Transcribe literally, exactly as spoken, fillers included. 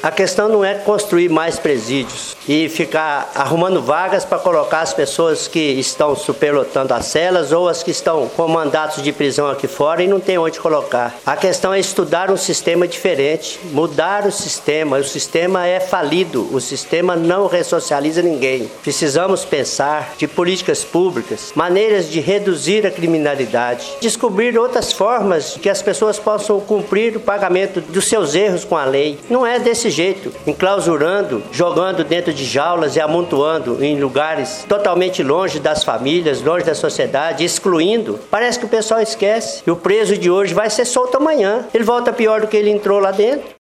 A questão não é construir mais presídios e ficar arrumando vagas para colocar as pessoas que estão superlotando as celas ou as que estão com mandatos de prisão aqui fora e não tem onde colocar. A questão é estudar um sistema diferente, mudar o sistema. O sistema é falido, o sistema não ressocializa ninguém. Precisamos pensar de políticas públicas, maneiras de reduzir a criminalidade, descobrir outras formas que as pessoas possam cumprir o pagamento dos seus erros com a lei. Não é desse jeito, enclausurando, jogando dentro de jaulas e amontoando em lugares totalmente longe das famílias, longe da sociedade, excluindo. Parece que o pessoal esquece que o preso de hoje vai ser solto amanhã. Ele volta pior do que ele entrou lá dentro.